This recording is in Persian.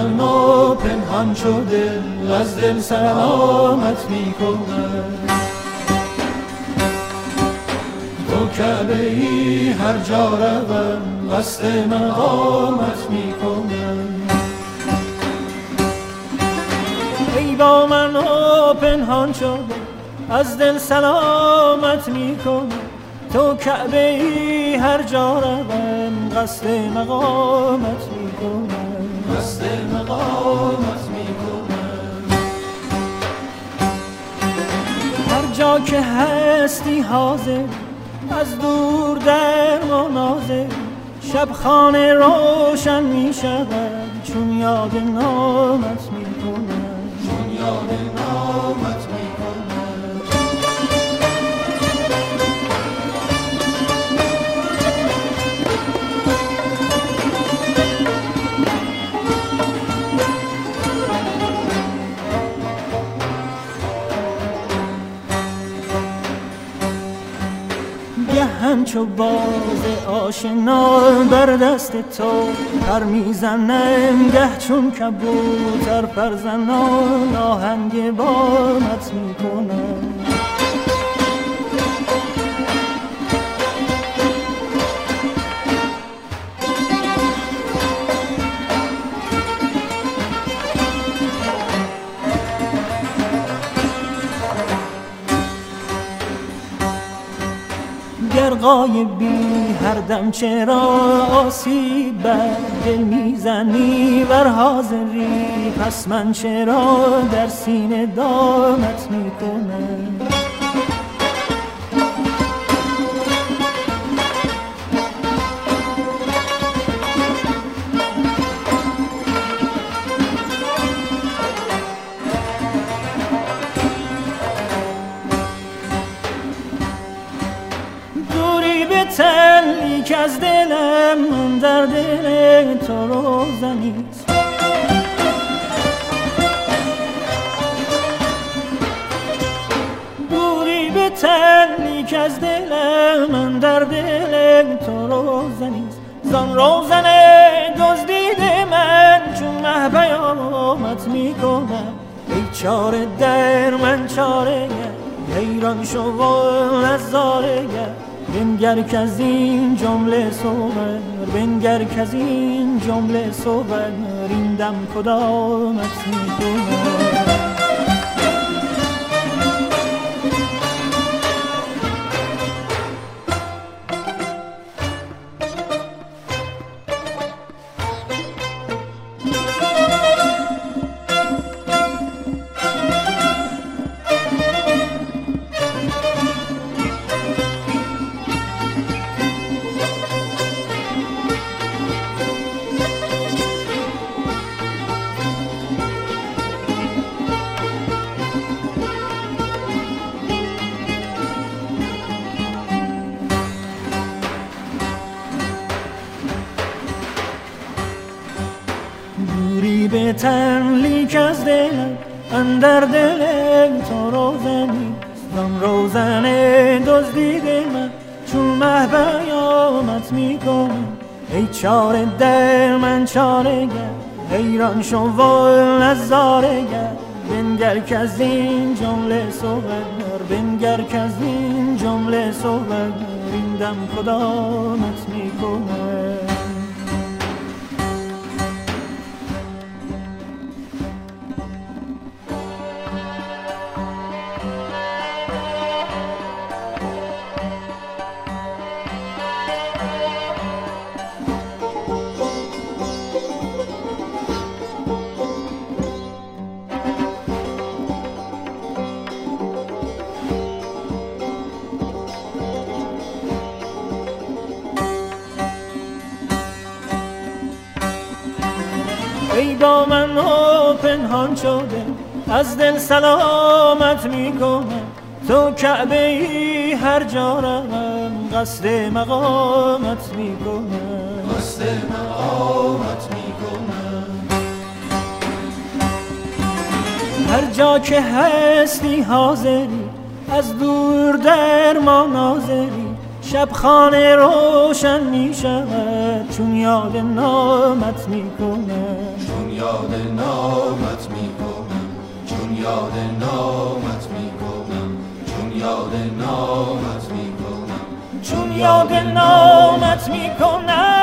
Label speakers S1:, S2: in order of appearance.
S1: من و پنهان شده از دل سلامت میکنم. تو کعبه ای هر جا روم قصد مقامت میکنم. ای با من و پنهان شده از دل سلامت میکنم. تو کعبه ای هر جا روم قصد مقامت میکنم. قصد مقامت میکنم. هر جا که هستی حاضر از دور در مناظر شب خانه روشن می شود چون یاد نامت می کنم. چون یاد نامت می کنم. همچو باز آشنا بر دست تو پر میزنم گه چون کبوتر پرزنان آهنگ بامت میکنم. گر غایبی هر دم چرا آسیب بر دل میزنی ور حاضری پس من چرا در سینه دامت میکنم. تلی که از دلم در دل تو روزنیست. دوری به تلی که از دلم در دل تو روزنیست. زان روزن دزدیده من چون مه پیامت میکنم. ای چاره در من چاره حیران شو و نظاره بنگر که از این جمله صور بنگر که از این جمله صور این دم کدامت میکنم. به تنلیک از دلم اندر دل تو روزنی زان روزن دزدیده من چون مه پیامت میکنم. ای چاره در من چاره گر حیران شو و نظاره گر بنگر که از این جمله صور بنگر که از این جمله صور این دم کدامت میکنم. ای با من و پنهان شده از دل سلامت میکنم. تو کعبه ای هر جا روم قصد مقامت میکنم. قصد مقامت میکنم. هر جا که هستی حاضری از دور در ما ناظری شب خانه روشن می شود چون یاد نامت می کنم.
S2: یاد نامت میکنم، چون یاد نامت میکنم، چون یاد نامت میکنم،
S1: چون یاد نامت میکنم.